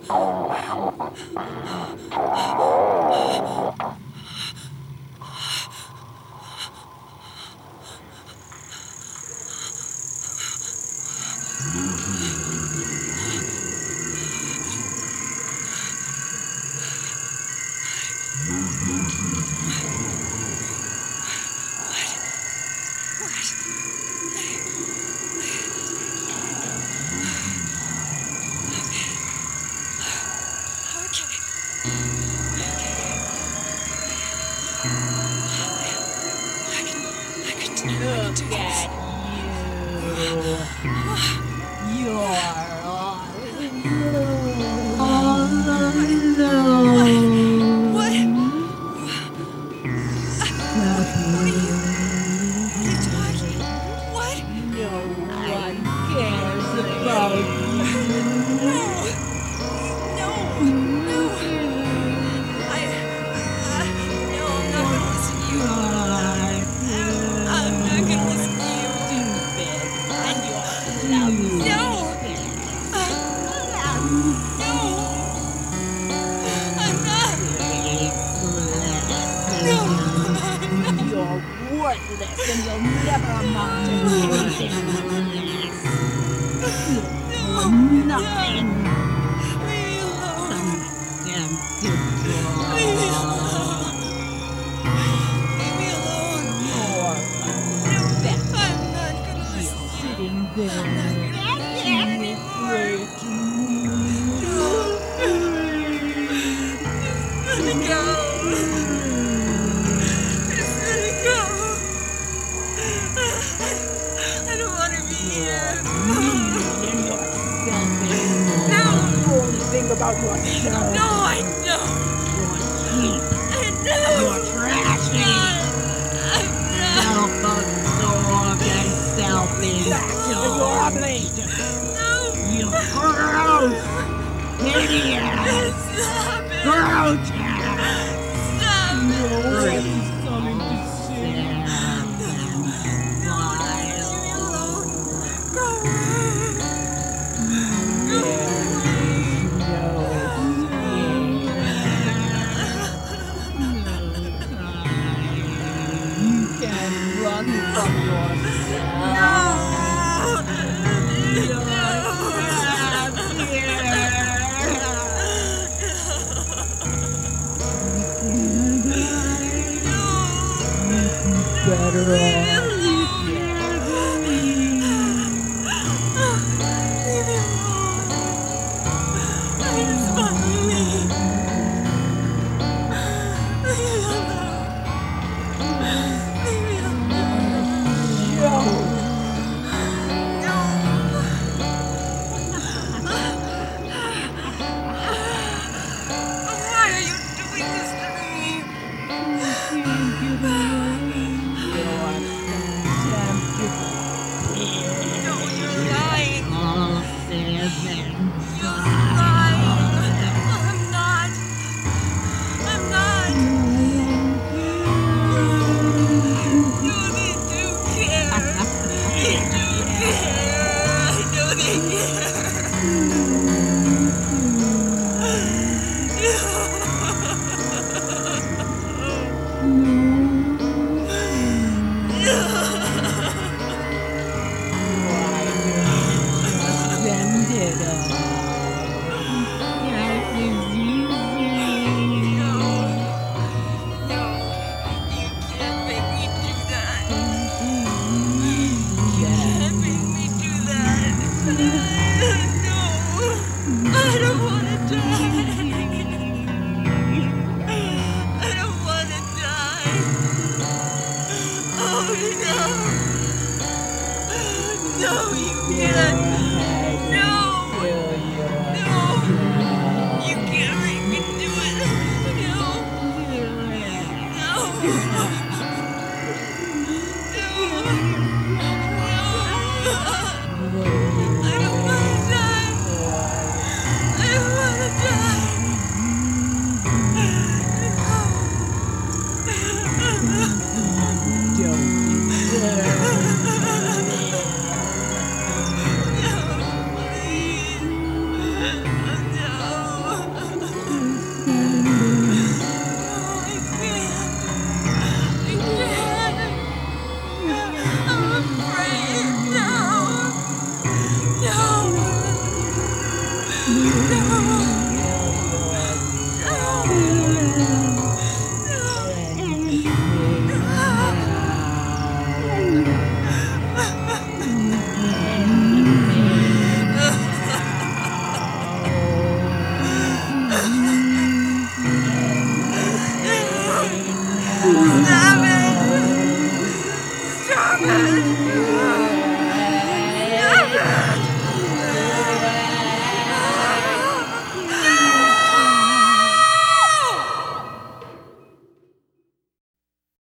Look at you. You're all alone. What are you talking? What? No one cares about you. No, no, I'm not gonna listen to you. I'm not gonna listen to you. Stupid. And you're lousy. No, I'm not. You're worthless and you'll never amount to anything. Nothing. Leave me alone. Contemptible. Leave me alone. Leave me alone. You're I'm not gonna listen to you. sitting there. Afraid to Let me go. Just let me go. I don't want to be here. and you're selfish. No. You only think about yourself. No, I know. You're cheap. I know. You're trashy. I'm not. Self-absorbed and selfish. That's your ugly. No. You gross. Hideous. Stop it. Grotesque. Stop. Nobody's coming to see you. Leave me alone. Go away. Go away. You can run from yourself. No. You're trapped here. Better off. Why are you doing this to me? No, you're lying. You're lying. I'm not. I'm not. No, they do care. They do care. I know they care. No, you can't make me do that. No.